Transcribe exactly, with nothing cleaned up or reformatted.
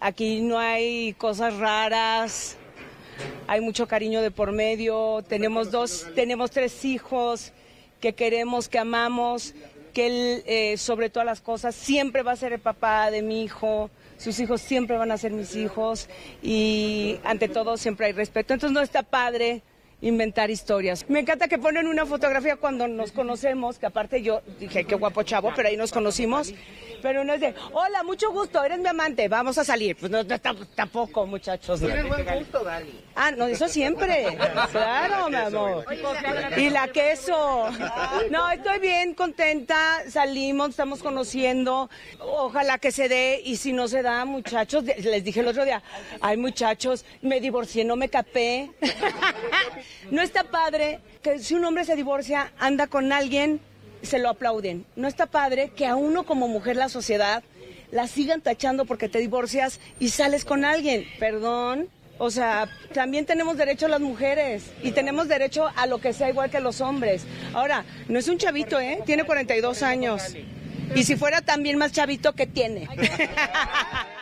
Aquí no hay cosas raras, hay mucho cariño de por medio, tenemos dos, tenemos tres hijos que queremos, que amamos, que él, eh, sobre todas las cosas, siempre va a ser el papá de mi hijo, sus hijos siempre van a ser mis hijos y ante todo siempre hay respeto. Entonces no está padre inventar historias. Me encanta que ponen una fotografía cuando nos conocemos, que aparte yo dije, qué guapo chavo, pero ahí nos conocimos, pero no es de, hola, mucho gusto, eres mi amante, vamos a salir. Pues no, no tampoco, muchachos. Tienes buen gusto, Dani. Ah, no, eso siempre. Claro, mi amor. Y la queso. No, estoy bien contenta, salimos, estamos conociendo, ojalá que se dé, y si no se da, muchachos, les dije el otro día, ay, muchachos, me divorcié, no me capé. No está padre que si un hombre se divorcia, anda con alguien, se lo aplauden. No está padre que a uno como mujer, la sociedad, la sigan tachando porque te divorcias y sales con alguien. Perdón. O sea, también tenemos derecho las mujeres y tenemos derecho a lo que sea igual que los hombres. Ahora, no es un chavito, ¿eh? Tiene cuarenta y dos años. Y si fuera también más chavito, ¿qué tiene?